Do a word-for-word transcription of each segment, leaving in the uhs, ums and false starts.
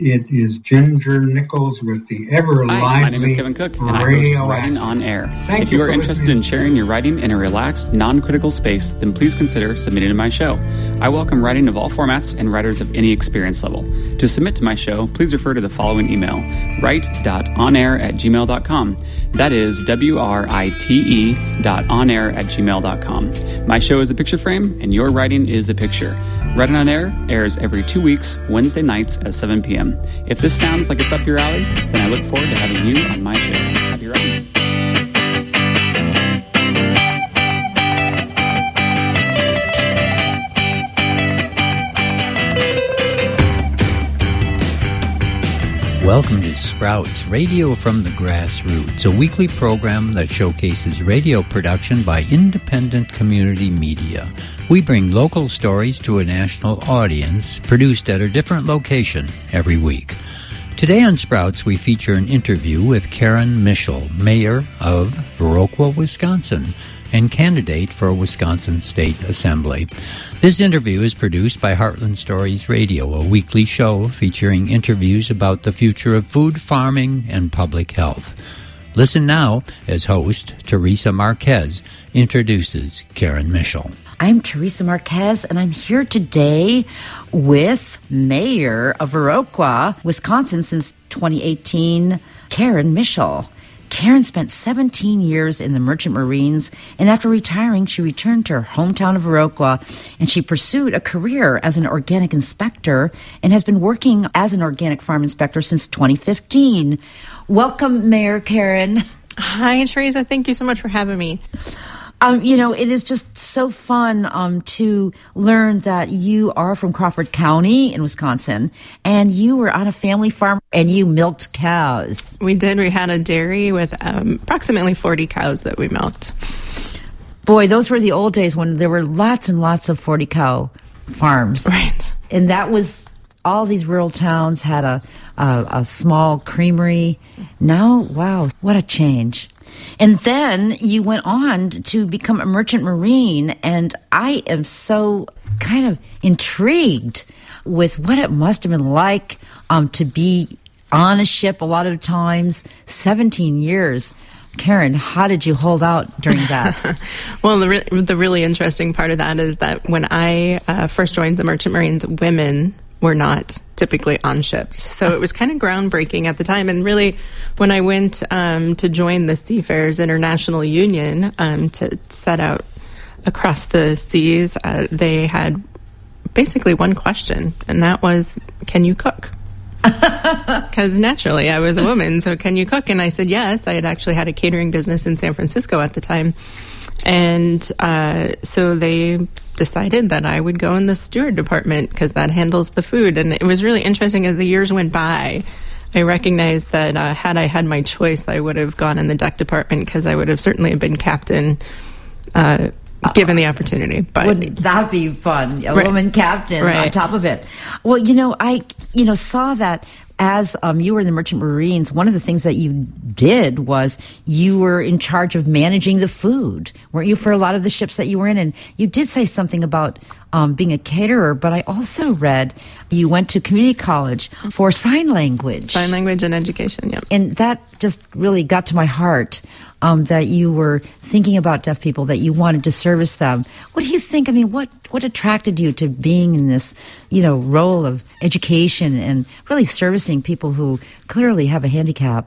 It is Ginger Nichols with the ever lively Hi, my name is Kevin Cook, and I host Writing on Air. Thank if you, you are interested listening. in sharing your writing in a relaxed, non-critical space, then please consider submitting to my show. I welcome writing of all formats and writers of any experience level. To submit to my show, please refer to the following email, write dot onair at gmail dot com. That is W R I T E dot onair at gmail dot com. My show is the picture frame, and your writing is the picture. Writing on Air airs every two weeks, Wednesday nights at seven p.m. If this sounds like it's up your alley, then I look forward to having you on my show. Happy writing. Welcome to Sprouts, Radio from the Grassroots, a weekly program that showcases radio production by independent community media. We bring local stories to a national audience, produced at a different location every week. Today on Sprouts, we feature an interview with Karen Mischel, mayor of Viroqua, Wisconsin, and candidate for Wisconsin State Assembly. This interview is produced by Heartland Stories Radio, a weekly show featuring interviews about the future of food, farming, and public health. Listen now as host Teresa Marquez introduces Karen Mischel. I'm Teresa Marquez, and I'm here today with Mayor of Viroqua, Wisconsin since twenty eighteen, Karen Mischel. Karen spent seventeen years in the Merchant Marines, and after retiring, she returned to her hometown of Viroqua, and she pursued a career as an organic inspector and has been working as an organic farm inspector since twenty fifteen. Welcome, Mayor Karen. Hi, Teresa. Thank you so much for having me. Um, you know, it is just so fun um, to learn that you are from Crawford County in Wisconsin, and you were on a family farm and you milked cows. We did. We had a dairy with um, approximately forty cows that we milked. Boy, those were the old days when there were lots and lots of forty cow farms. Right. And that was, all these rural towns had a, a, a small creamery. Now, wow, what a change. And then you went on to become a merchant marine, and I am so kind of intrigued with what it must have been like um, to be on a ship a lot of times, seventeen years. Karen, how did you hold out during that? Well, the, re- the really interesting part of that is that when I uh, first joined the Merchant Marines, women were not typically on ships. So it was kind of groundbreaking at the time. And really, when I went um, to join the Seafarers International Union um, to set out across the seas, uh, they had basically one question, and that was, can you cook? Because naturally, I was a woman, so can you cook? And I said yes. I had actually had a catering business in San Francisco at the time. And uh, so they decided that I would go in the steward department because that handles the food. And it was really interesting as the years went by. I recognized that uh, had I had my choice, I would have gone in the deck department because I would have certainly been captain uh, given the opportunity. But wouldn't that be fun? A right. woman captain right. on top of it. Well, you know, I you know saw that as um, you were in the Merchant Marines, one of the things that you did was you were in charge of managing the food, weren't you, for a lot of the ships that you were in? And you did say something about um, being a caterer, but I also read you went to community college for sign language. Sign language and education, yeah. And that just really got to my heart, um, that you were thinking about deaf people, that you wanted to service them. What do you think? I mean, what, what attracted you to being in this, you know, role of education and really servicing people who clearly have a handicap?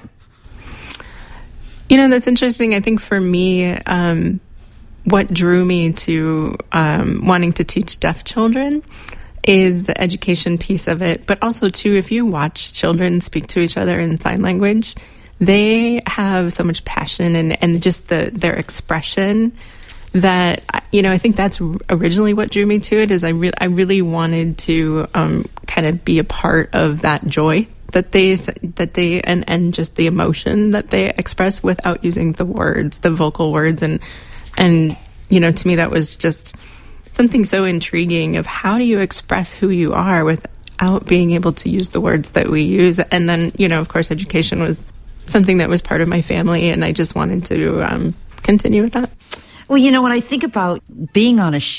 You know, that's interesting. I think for me, um, what drew me to um, wanting to teach deaf children is the education piece of it. But also, too, if you watch children speak to each other in sign language, they have so much passion and, and just the their expression that, you know, I think that's originally what drew me to it, is I, re- I really wanted to um, kind of be a part of that joy that they that they and, and just the emotion that they express without using the words, the vocal words. And, and you know, to me, that was just something so intriguing of how do you express who you are without being able to use the words that we use. And then, you know, of course, education was something that was part of my family, and I just wanted to um, continue with that. Well, you know, when I think about being on a ship,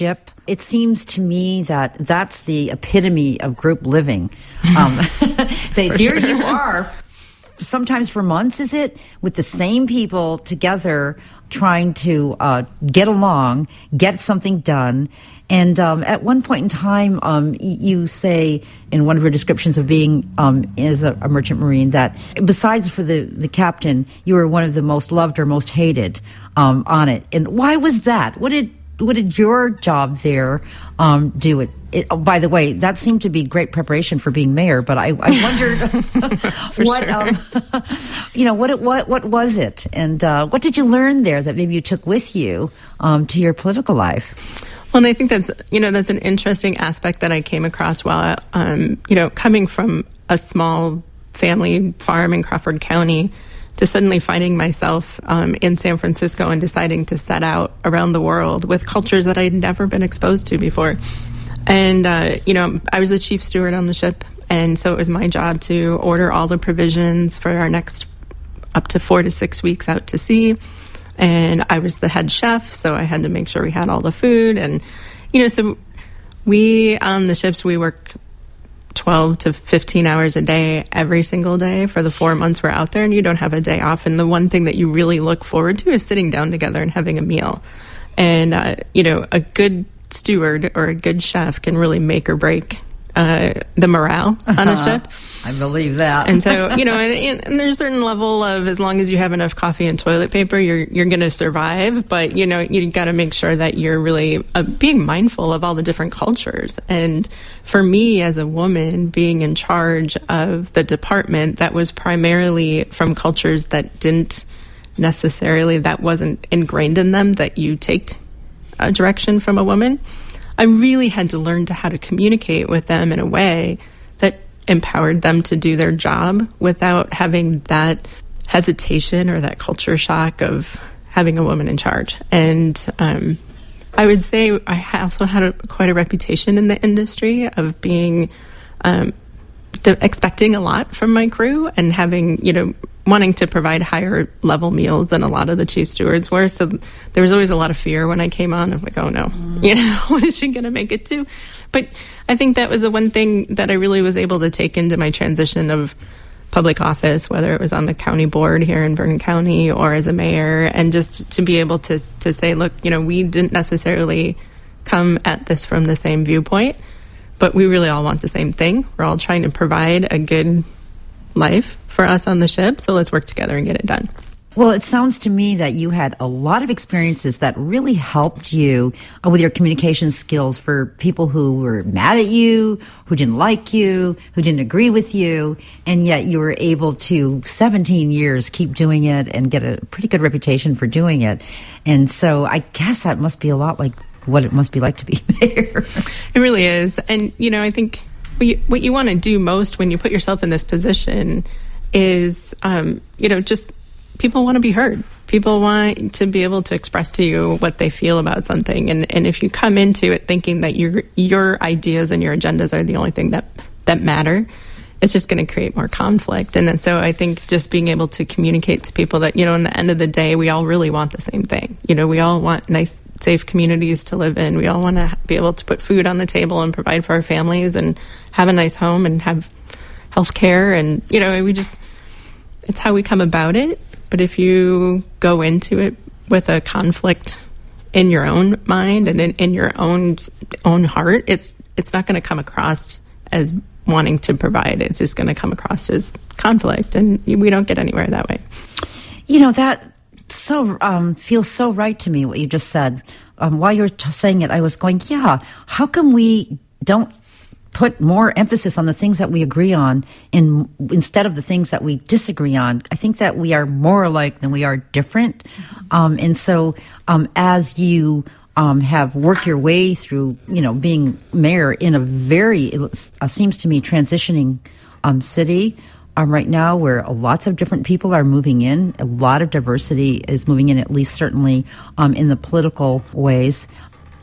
It seems to me that that's the epitome of group living. Um, they, there sure. you are, sometimes for months, is it, with the same people together trying to uh, get along, get something done. And um, at one point in time, um, y- you say in one of your descriptions of being um, as a, a merchant marine that besides for the, the captain, you were one of the most loved or most hated um, on it. And why was that? What did what did your job there um, do? It, it oh, by the way, that seemed to be great preparation for being mayor. But I, I wondered what sure. um, you know what it, what what was it, and uh, what did you learn there that maybe you took with you um, to your political life? Well, and I think that's, you know, that's an interesting aspect that I came across while, um, you know, coming from a small family farm in Crawford County to suddenly finding myself um, in San Francisco and deciding to set out around the world with cultures that I'd never been exposed to before. And, uh, you know, I was the chief steward on the ship. And so it was my job to order all the provisions for our next up to four to six weeks out to sea. And I was the head chef, so I had to make sure we had all the food. And, you know, so we, on the ships, we work twelve to fifteen hours a day, every single day for the four months we're out there, and you don't have a day off. And the one thing that you really look forward to is sitting down together and having a meal. And, uh, you know, a good steward or a good chef can really make or break uh, the morale on a ship. I believe that. And so, you know, and, and there's a certain level of, as long as you have enough coffee and toilet paper, you're you're going to survive. But, you know, you got to make sure that you're really uh, being mindful of all the different cultures. And for me as a woman, being in charge of the department that was primarily from cultures that didn't necessarily, that wasn't ingrained in them, that you take a direction from a woman, I really had to learn to how to communicate with them in a way that empowered them to do their job without having that hesitation or that culture shock of having a woman in charge. And um, I would say I also had a, quite a reputation in the industry of being um, the, expecting a lot from my crew and having, you know, wanting to provide higher level meals than a lot of the chief stewards were. So there was always a lot of fear when I came on of like, oh no, mm. you know, what is she going to make it to? But I think that was the one thing that I really was able to take into my transition of public office, whether it was on the county board here in Vernon County or as a mayor, and just to be able to to say, look, you know, we didn't necessarily come at this from the same viewpoint, but we really all want the same thing. We're all trying to provide a good life for us on the ship, so let's work together and get it done. Well, it sounds to me that you had a lot of experiences that really helped you uh, with your communication skills for people who were mad at you, who didn't like you, who didn't agree with you, and yet you were able to, seventeen years, keep doing it and get a pretty good reputation for doing it. And so I guess that must be a lot like what it must be like to be mayor. It really is. And, you know, I think what you, what you want to do most when you put yourself in this position is, um, you know, just people want to be heard. People want to be able to express to you what they feel about something. And, and if you come into it thinking that your your ideas and your agendas are the only thing that, that matter, it's just going to create more conflict. And, and so I think just being able to communicate to people that, you know, in the end of the day, we all really want the same thing. You know, we all want nice, safe communities to live in. We all want to be able to put food on the table and provide for our families and have a nice home and have health care. And, you know, we just, it's how we come about it. But if you go into it with a conflict in your own mind and in, in your own own heart, it's it's not going to come across as wanting to provide. It's just going to come across as conflict, and we don't get anywhere that way. You know, that so um, feels so right to me, what you just said. Um, while you were t- saying it, I was going, yeah, how come we don't put more emphasis on the things that we agree on in, instead of the things that we disagree on? I think that we are more alike than we are different. Um, and so um, as you um, have worked your way through, you know, being mayor in a very, it uh, seems to me, transitioning um, city um, right now where lots of different people are moving in, a lot of diversity is moving in, at least certainly um, in the political ways.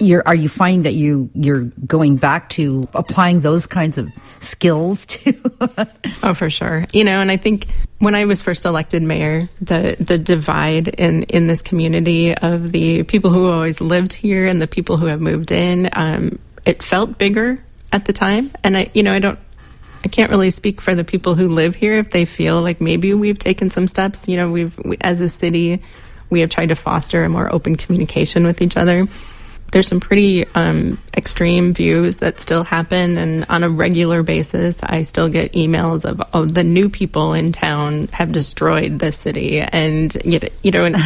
you're, are you finding that you, you're going back to applying those kinds of skills too? Oh, for sure. You know, and I think when I was first elected mayor, the, the divide in, in this community of the people who always lived here and the people who have moved in, um, it felt bigger at the time. And I, you know, I don't, I can't really speak for the people who live here if they feel like maybe we've taken some steps. You know, we've, we, as a city, we have tried to foster a more open communication with each other. There's some pretty um, extreme views that still happen, and on a regular basis, I still get emails of, oh, the new people in town have destroyed this city, and you know, and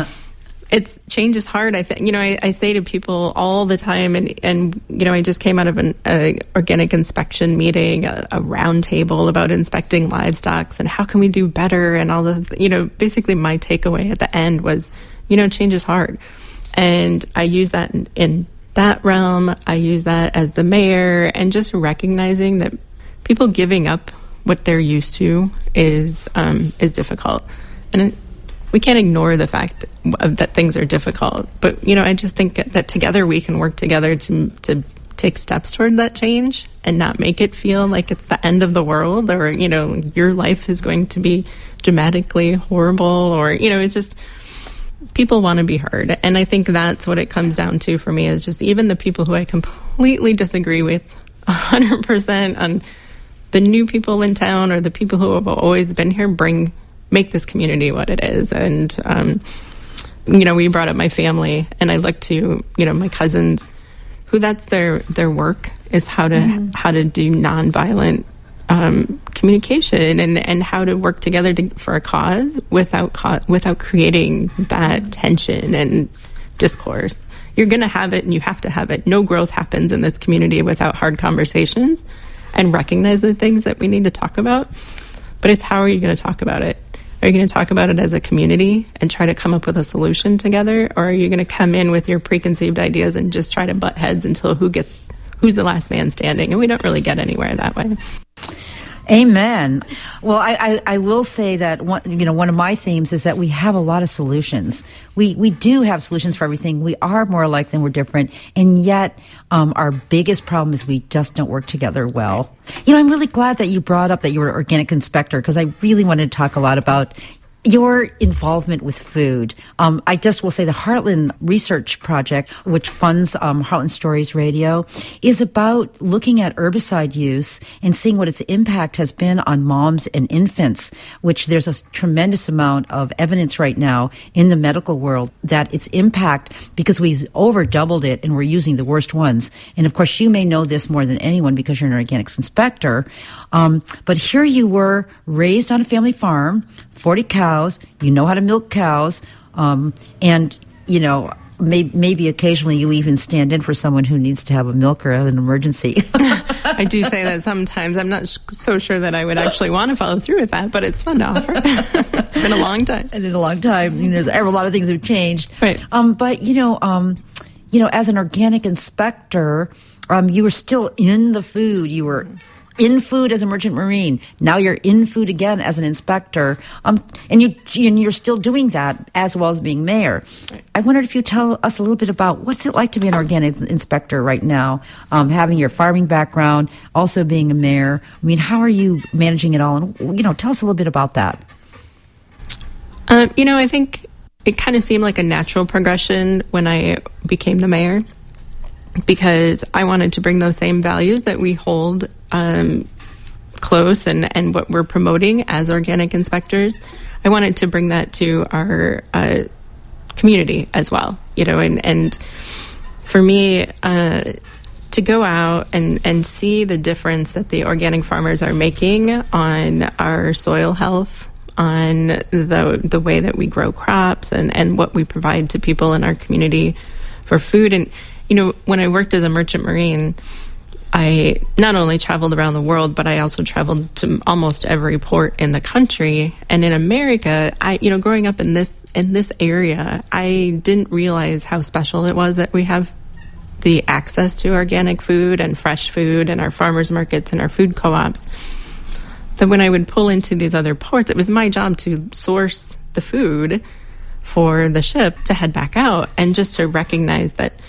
it's change is hard. I think you know, I, I say to people all the time, and and you know, I just came out of an a organic inspection meeting, a, a round table about inspecting livestock and how can we do better, and all the you know, basically my takeaway at the end was, you know, change is hard. And I use that in, in that realm. I use that as the mayor, and just recognizing that people giving up what they're used to is um, is difficult. And we can't ignore the fact that things are difficult. But, you know, I just think that together we can work together to to take steps toward that change and not make it feel like it's the end of the world, or, you know, your life is going to be dramatically horrible, or, you know, it's just... People want to be heard. And I think that's what it comes down to for me, is just even the people who I completely disagree with one hundred percent on the new people in town, or the people who have always been here, bring, make this community what it is. And, um, you know, we brought up my family, and I look to, you know, my cousins, who that's their, their work is how to, mm-hmm. how to do nonviolent Um, communication and, and how to work together to, for a cause without co- without creating that tension and discourse. You're going to have it, and you have to have it. No growth happens in this community without hard conversations and recognize the things that we need to talk about. But it's how are you going to talk about it? Are you going to talk about it as a community and try to come up with a solution together? Or are you going to come in with your preconceived ideas and just try to butt heads until who gets who's the last man standing? And we don't really get anywhere that way. Amen. Well, I, I, I will say that one, you know, one of my themes is that we have a lot of solutions. We we do have solutions for everything. We are more alike than we're different, and yet um, our biggest problem is we just don't work together well. You know, I'm really glad that you brought up that you were an organic inspector, because I really wanted to talk a lot about your involvement with food. Um, I just will say the Heartland Research Project, which funds um, Heartland Stories Radio, is about looking at herbicide use and seeing what its impact has been on moms and infants, which there's a tremendous amount of evidence right now in the medical world that its impact, because we over doubled it and we're using the worst ones. And of course, you may know this more than anyone because you're an organics inspector. Um, but here you were raised on a family farm, forty cows, you know how to milk cows, um, and, you know, may, maybe occasionally you even stand in for someone who needs to have a milker as an emergency. I do say that sometimes. I'm not sh- so sure that I would actually want to follow through with that, but it's fun to offer. It's been a long time. It's been a long time. I mean, there's a lot of things that have changed. Right. Um, but, you know, um, you know, as an organic inspector, um, you were still in the food. You were in food as a merchant marine. Now you're in food again as an inspector. Um, and, you, and you're still doing that as well as being mayor. Right. I wondered if you tell us a little bit about what's it like to be an organic inspector right now, um, having your farming background, also being a mayor. I mean, how are you managing it all? And, you know, tell us a little bit about that. Um, you know, I think it kind of seemed like a natural progression when I became the mayor, because I wanted to bring those same values that we hold um, close and, and what we're promoting as organic inspectors. I wanted to bring that to our uh, community as well, you know, and, and for me, uh, to go out and, and see the difference that the organic farmers are making on our soil health, on the the way that we grow crops and, and what we provide to people in our community for food. And you know, when I worked as a merchant marine, I not only traveled around the world, but I also traveled to almost every port in the country. And in America, I, you know, growing up in this in this area, I didn't realize how special it was that we have the access to organic food and fresh food and our farmers markets and our food co-ops. So when I would pull into these other ports, it was my job to source the food for the ship to head back out, and just to recognize that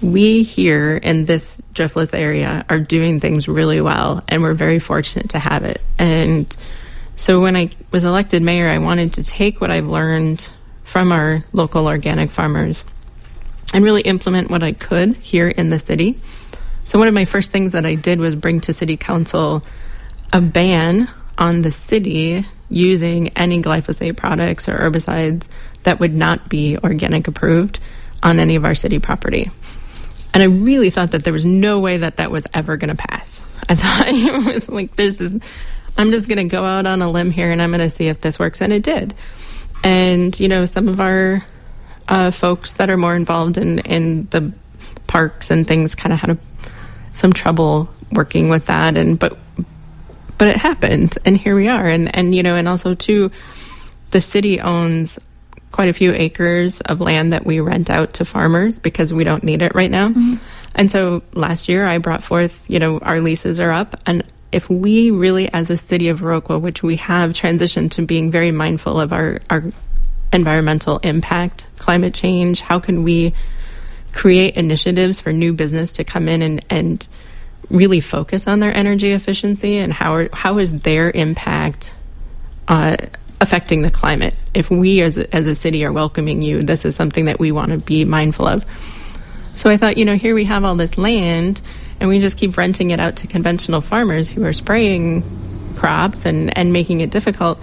we here in this Driftless area are doing things really well, and we're very fortunate to have it. And so when I was elected mayor, I wanted to take what I've learned from our local organic farmers and really implement what I could here in the city. So one of my first things that I did was bring to City Council a ban on the city using any glyphosate products or herbicides that would not be organic approved on any of our city property. And I really thought that there was no way that that was ever going to pass. I thought it was like, this is, I'm just going to go out on a limb here and I'm going to see if this works. And it did. And, you know, some of our uh, folks that are more involved in, in the parks and things kind of had a, some trouble working with that. And, but, but it happened. And here we are. And, and, you know, and also too, the city owns quite a few acres of land that we rent out to farmers because we don't need it right now. Mm-hmm. And so last year I brought forth, you know, our leases are up. And if we really, as a city of Viroqua, which we have transitioned to being very mindful of our, our environmental impact, climate change, how can we create initiatives for new business to come in and, and really focus on their energy efficiency and how are, how is their impact uh, affecting the climate? If we as a, as a city are welcoming you, this is something that we want to be mindful of. So I thought, you know, here we have all this land and we just keep renting it out to conventional farmers who are spraying crops and, and making it difficult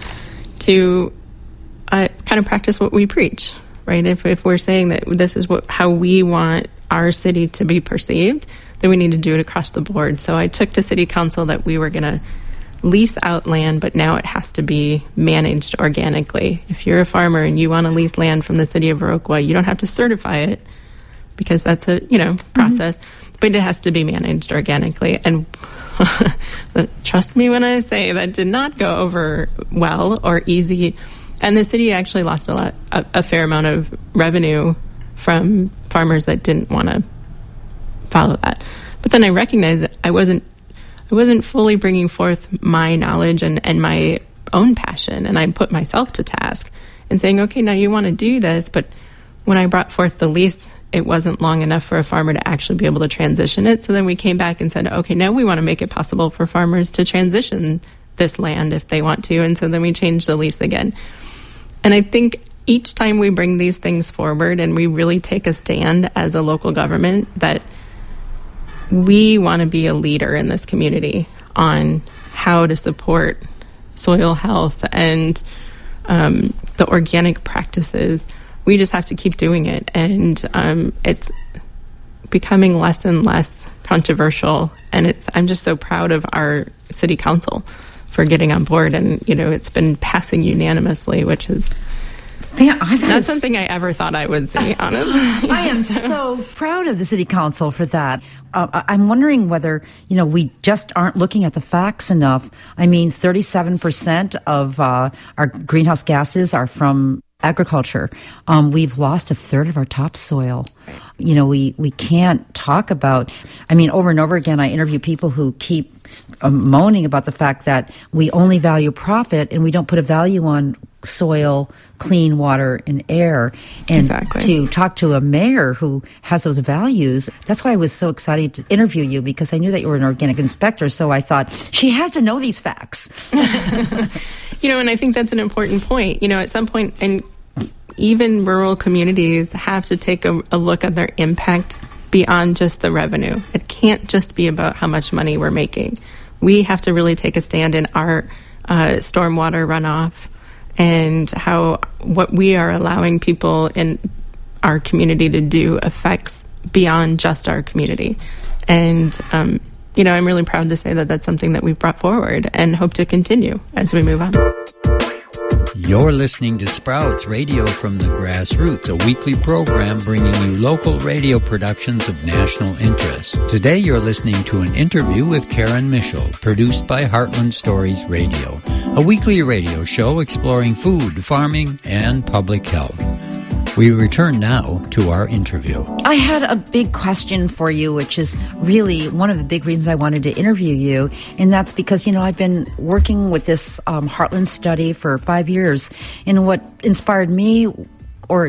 to uh, kind of practice what we preach, right? If, if we're saying that this is what how we want our city to be perceived, then we need to do it across the board. So I took to City Council that we were going to lease out land, but now it has to be managed organically. If you're a farmer and you want to lease land from the city of Viroqua, you don't have to certify it because that's a, you know, process, mm-hmm. but it has to be managed organically. And trust me when I say that did not go over well or easy. And the city actually lost a lot, a, a fair amount of revenue from farmers that didn't want to follow that. But then I recognized that I wasn't I wasn't fully bringing forth my knowledge and, and my own passion. And I put myself to task and saying, okay, now you want to do this. But when I brought forth the lease, it wasn't long enough for a farmer to actually be able to transition it. So then we came back and said, okay, now we want to make it possible for farmers to transition this land if they want to. And so then we changed the lease again. And I think each time we bring these things forward and we really take a stand as a local government that we want to be a leader in this community on how to support soil health and um, the organic practices. We just have to keep doing it. And um, it's becoming less and less controversial. And it's I'm just so proud of our city council for getting on board. And, you know, it's been passing unanimously, which is Man, I not is, something I ever thought I would see, honestly. I am so proud of the city council for that. Uh, I'm wondering whether, you know, we just aren't looking at the facts enough. I mean, thirty-seven percent of uh, our greenhouse gases are from agriculture. Um, we've lost a third of our topsoil. Right. You know, we, we can't talk about, I mean, over and over again, I interview people who keep um, moaning about the fact that we only value profit and we don't put a value on soil, clean water, and air. And exactly. To talk to a mayor who has those values, that's why I was so excited to interview you, because I knew that you were an organic inspector, so I thought, she has to know these facts. You know, and I think that's an important point. You know, at some point, and even rural communities have to take a, a look at their impact beyond just the revenue. It can't just be about how much money we're making. We have to really take a stand in our uh, stormwater runoff and how what we are allowing people in our community to do affects beyond just our community. And, um, you know, I'm really proud to say that that's something that we've brought forward and hope to continue as we move on. You're listening to Sprouts Radio from the Grassroots, a weekly program bringing you local radio productions of national interest. Today you're listening to an interview with Karen Mischel, produced by Heartland Stories Radio, a weekly radio show exploring food, farming, and public health. We return now to our interview. I had a big question for you, which is really one of the big reasons I wanted to interview you. And that's because, you know, I've been working with this um, Heartland study for five years. And what inspired me, or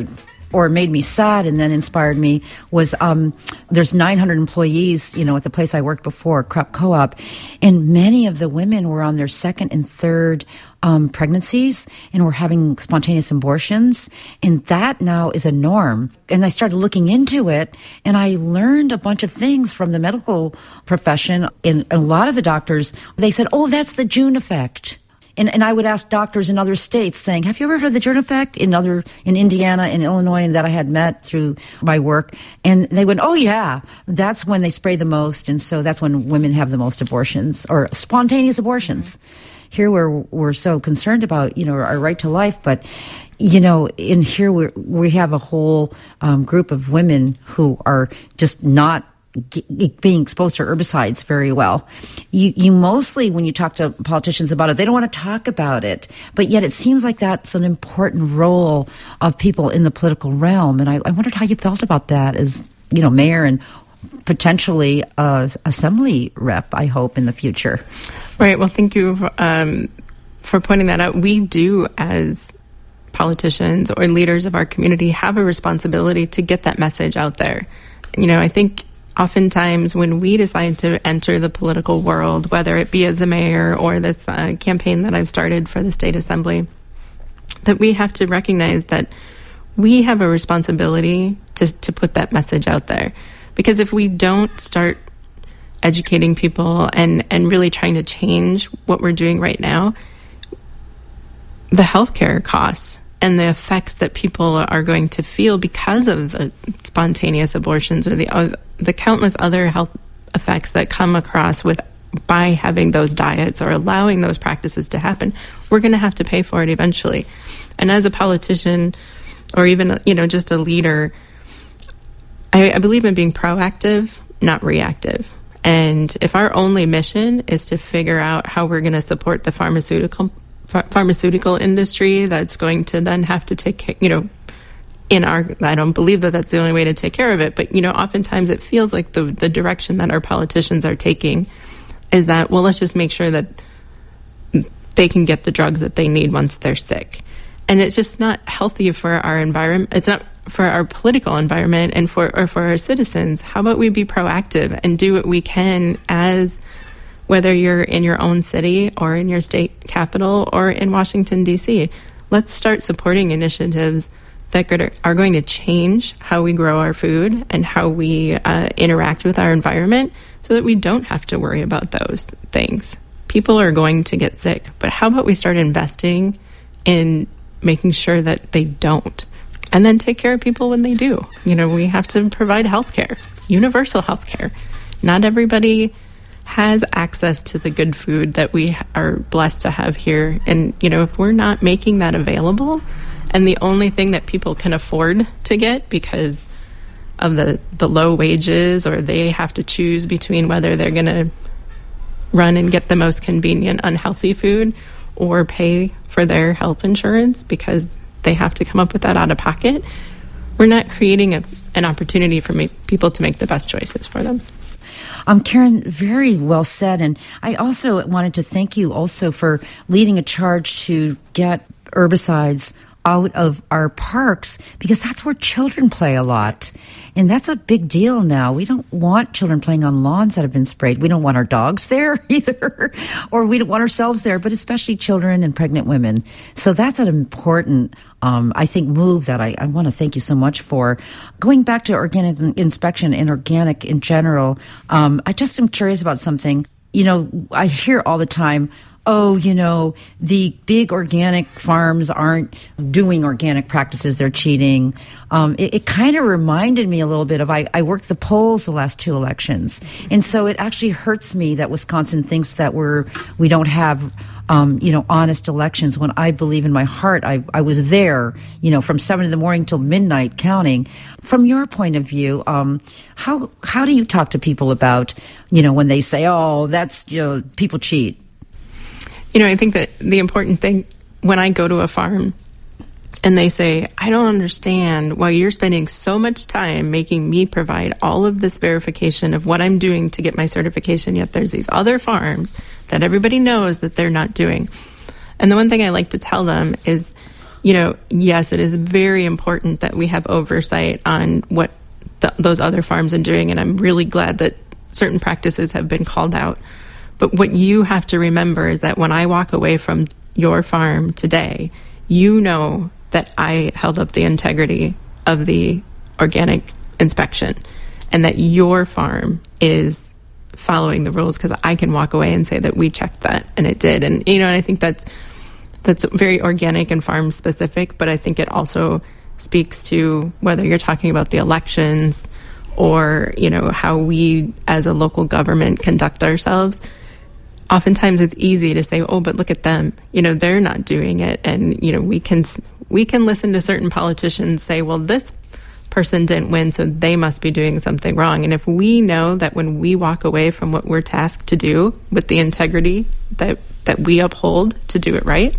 or made me sad and then inspired me was um, there's nine hundred employees, you know, at the place I worked before, Krupp Co-op, and many of the women were on their second and third um, pregnancies and were having spontaneous abortions, and that now is a norm. And I started looking into it, and I learned a bunch of things from the medical profession. And a lot of the doctors, they said, oh, that's the June effect. And, and I would ask doctors in other states saying, have you ever heard of the June effect in other, in Indiana and Illinois, and that I had met through my work? And they went, oh yeah, that's when they spray the most. And so that's when women have the most abortions or spontaneous abortions. Here we're, we're so concerned about, you know, our right to life, but, you know, in here we we have a whole um, group of women who are just not G- being exposed to herbicides very well. You, you mostly, when you talk to politicians about it, they don't want to talk about it, but yet it seems like that's an important role of people in the political realm. And I, I wondered how you felt about that as, you know, mayor and potentially uh, assembly rep, I hope, in the future. Right. Well, thank you um, for pointing that out. We do, as politicians or leaders of our community, have a responsibility to get that message out there. You know, I think oftentimes when we decide to enter the political world, whether it be as a mayor or this uh, campaign that I've started for the state assembly, that we have to recognize that we have a responsibility to to put that message out there. Because if we don't start educating people and, and really trying to change what we're doing right now, the healthcare costs and the effects that people are going to feel because of the spontaneous abortions or the uh, the countless other health effects that come across with by having those diets or allowing those practices to happen, we're going to have to pay for it eventually. And as a politician, or even, you know, just a leader, I, I believe in being proactive, not reactive. And if our only mission is to figure out how we're going to support the pharmaceutical pharmaceutical industry, that's going to then have to take, you know, in our, I don't believe that that's the only way to take care of it, but, you know, oftentimes it feels like the the direction that our politicians are taking is that, well, let's just make sure that they can get the drugs that they need once they're sick. And it's just not healthy for our environment. It's not for our political environment and for or for our citizens. How about we be proactive and do what we can, as whether you're in your own city or in your state capital or in Washington, D C. Let's start supporting initiatives that are going to change how we grow our food and how we uh, interact with our environment so that we don't have to worry about those things. People are going to get sick, but how about we start investing in making sure that they don't, and then take care of people when they do. You know, we have to provide health care, universal health care. Not everybody has access to the good food that we are blessed to have here. And, you know, if we're not making that available, and the only thing that people can afford to get because of the, the low wages, or they have to choose between whether they're going to run and get the most convenient, unhealthy food or pay for their health insurance because they have to come up with that out of pocket, we're not creating a, an opportunity for make, people to make the best choices for them. Um, Karen, very well said. And I also wanted to thank you also for leading a charge to get herbicides out of our parks, because that's where children play a lot. And that's a big deal now. We don't want children playing on lawns that have been sprayed. We don't want our dogs there either, or we don't want ourselves there, but especially children and pregnant women. So that's an important, um, I think, move that I, I want to thank you so much for. Going back to organic inspection and organic in general, um, I just am curious about something. You know, I hear all the time, oh, you know, the big organic farms aren't doing organic practices, they're cheating. Um, it it kind of reminded me a little bit of, I, I worked the polls the last two elections. And so it actually hurts me that Wisconsin thinks that we're, we don't have, um, you know, honest elections, when I believe in my heart, I, I was there, you know, from seven in the morning till midnight counting. From your point of view, um, how, how do you talk to people about, you know, when they say, oh, that's, you know, people cheat? You know, I think that the important thing when I go to a farm and they say, I don't understand why you're spending so much time making me provide all of this verification of what I'm doing to get my certification, yet there's these other farms that everybody knows that they're not doing. And the one thing I like to tell them is, you know, yes, it is very important that we have oversight on what the, those other farms are doing, and I'm really glad that certain practices have been called out. But what you have to remember is that when I walk away from your farm today, you know that I held up the integrity of the organic inspection and that your farm is following the rules, because I can walk away and say that we checked that and it did. And, you know, and I think that's that's very organic and farm specific, but I think it also speaks to whether you're talking about the elections or, you know, how we as a local government conduct ourselves. Oftentimes it's easy to say, oh, but look at them, you know, they're not doing it. And, you know, we can we can listen to certain politicians say, well, this person didn't win, so they must be doing something wrong. And if we know that when we walk away from what we're tasked to do with the integrity that that we uphold to do it right,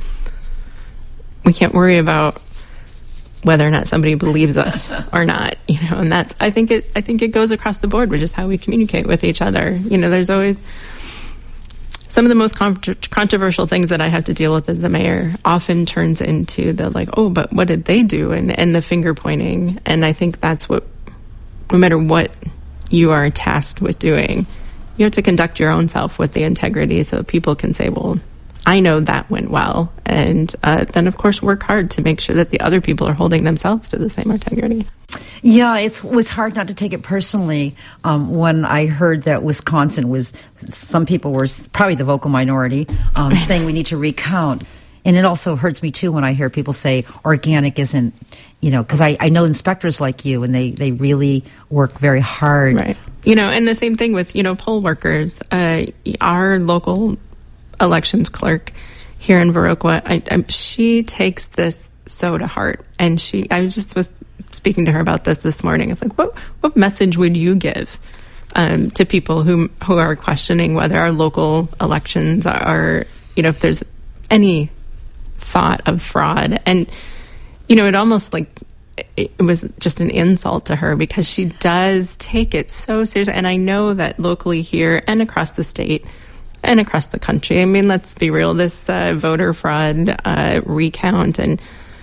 we can't worry about whether or not somebody believes us or not, you know. And that's, I think it I think it goes across the board, which is how we communicate with each other. You know, there's always some of the most contro- controversial things that I have to deal with as the mayor often turns into the like, oh, but what did they do? And, and the finger pointing. And I think that's what, no matter what you are tasked with doing, you have to conduct your own self with the integrity so that people can say, well, I know that went well. And uh, then, of course, work hard to make sure that the other people are holding themselves to the same integrity. Yeah, it was hard not to take it personally um, when I heard that Wisconsin was, some people were probably the vocal minority, um, saying we need to recount. And it also hurts me, too, when I hear people say organic isn't, you know, because I, I know inspectors like you, and they, they really work very hard. Right. You know, and the same thing with, you know, poll workers. Uh, our local elections clerk here in Viroqua, I, I, she takes this so to heart. And she, I just was speaking to her about this this morning. It's like, what what message would you give um, to people who who are questioning whether our local elections are, you know, if there's any thought of fraud? And, you know, it almost like it, it was just an insult to her, because she does take it so seriously. And I know that locally here and across the state and across the country, I mean, let's be real, this uh, voter fraud uh, recount, and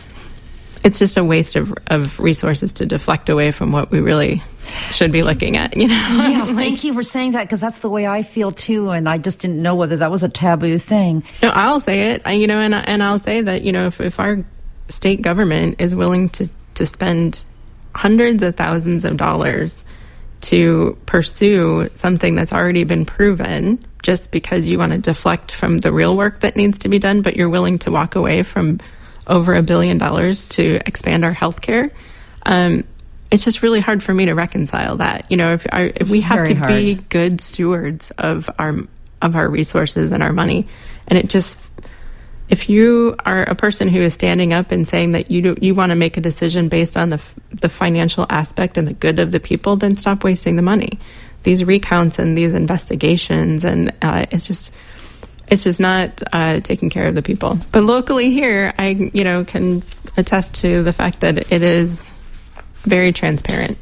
it's just a waste of, of resources to deflect away from what we really should be looking at, you know? Yeah, thank you for saying that, because that's the way I feel, too, and I just didn't know whether that was a taboo thing. No, I'll say it, you know, and, and I'll say that, you know, if, if our state government is willing to, to spend hundreds of thousands of dollars to pursue something that's already been proven just because you want to deflect from the real work that needs to be done, but you're willing to walk away from over a billion dollars to expand our health care, um, it's just really hard for me to reconcile that. You know, if, our, if we have Very to hard. be good stewards of our of our resources and our money, and it just, if you are a person who is standing up and saying that you do, you want to make a decision based on the the financial aspect and the good of the people, then stop wasting the money. These recounts and these investigations, and uh, it's just. It's just not uh, taking care of the people. But locally here, I, you know, can attest to the fact that it is very transparent.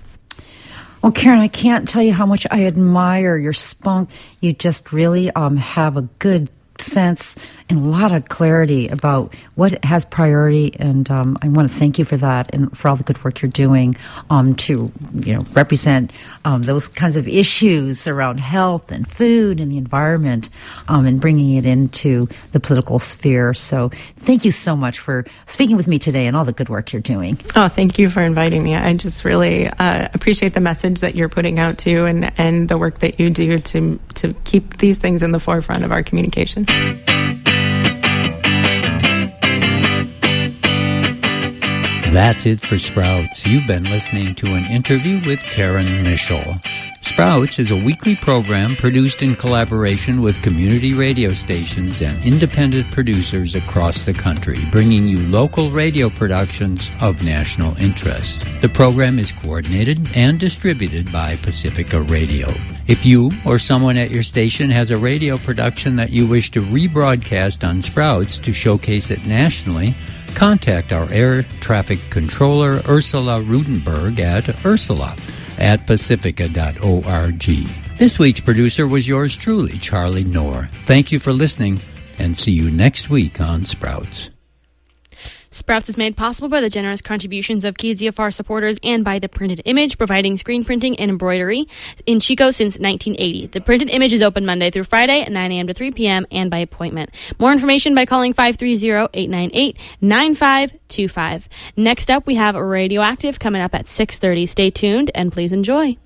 Well, Karen, I can't tell you how much I admire your spunk. You just really um, have a good sense and a lot of clarity about what has priority, and um, I want to thank you for that and for all the good work you're doing um, to, you know, represent um, those kinds of issues around health and food and the environment, um, and bringing it into the political sphere. So thank you so much for speaking with me today and all the good work you're doing. Oh, thank you for inviting me. I just really uh, appreciate the message that you're putting out too, and, and the work that you do to to keep these things in the forefront of our communication. That's it for Sprouts. You've been listening to an interview with Karen Michel. Sprouts is a weekly program produced in collaboration with community radio stations and independent producers across the country, bringing you local radio productions of national interest. The program is coordinated and distributed by Pacifica Radio. If you or someone at your station has a radio production that you wish to rebroadcast on Sprouts to showcase it nationally, contact our air traffic controller, Ursula Rudenberg, at ursula at pacifica dot org. This week's producer was yours truly, Charlie Knorr. Thank you for listening, and see you next week on Sprouts. Sprouts is made possible by the generous contributions of K Z F R supporters and by The Printed Image, providing screen printing and embroidery in Chico since nineteen eighty. The Printed Image is open Monday through Friday at nine a.m. to three p.m. and by appointment. More information by calling five three zero, eight nine eight, nine five two five. Next up, we have Radioactive coming up at six thirty. Stay tuned and please enjoy.